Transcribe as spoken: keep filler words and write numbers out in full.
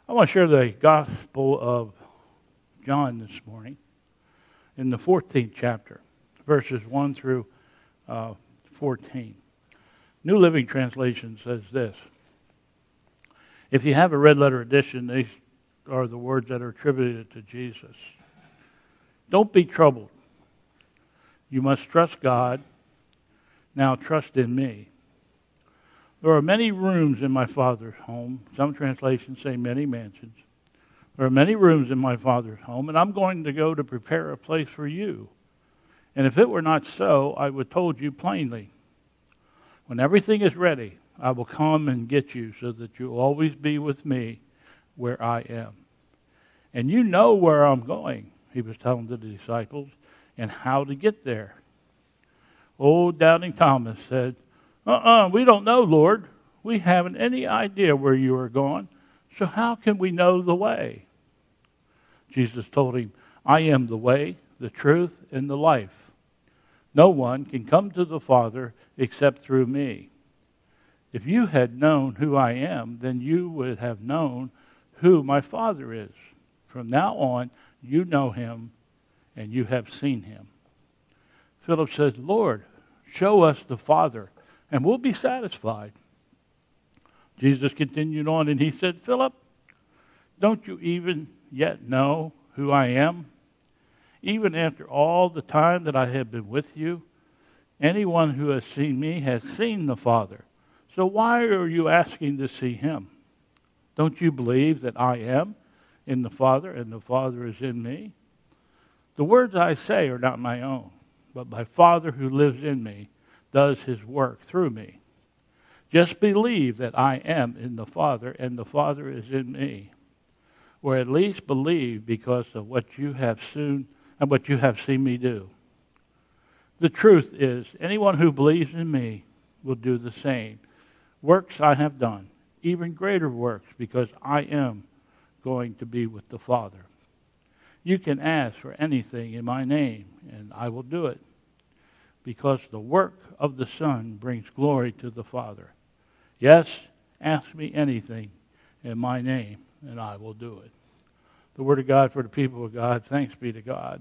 I want to share the Gospel of John this morning in the fourteenth chapter, verses one through uh, fourteen. New Living Translation says this. If you have a red letter edition, these are the words that are attributed to Jesus. Don't be troubled. You must trust God. Now trust in me. There are many rooms in my Father's home. Some translations say many mansions. There are many rooms in my Father's home, and I'm going to go to prepare a place for you. And if it were not so, I would have told you plainly. When everything is ready, I will come and get you so that you'll always be with me where I am. And you know where I'm going, he was telling the disciples, and how to get there. Old doubting Thomas said, Uh-uh, we don't know, Lord. We haven't any idea where you are going, so how can we know the way? Jesus told him, I am the way, the truth, and the life. No one can come to the Father except through me. If you had known who I am, then you would have known who my Father is. From now on, you know him, and you have seen him. Philip says, Lord, show us the Father, and we'll be satisfied. Jesus continued on, and he said, Philip, don't you even yet know who I am? Even after all the time that I have been with you, anyone who has seen me has seen the Father. So why are you asking to see him? Don't you believe that I am in the Father, and the Father is in me? The words I say are not my own, but my Father who lives in me does his work through me. Just believe that I am in the Father and the Father is in me. Or at least believe because of what you have soon and what you have seen me do. The truth is, anyone who believes in me will do the same works I have done, even greater works, because I am going to be with the Father. You can ask for anything in my name, and I will do it. Because the work of the Son brings glory to the Father. Yes, ask me anything in my name, and I will do it. The Word of God for the people of God. Thanks be to God.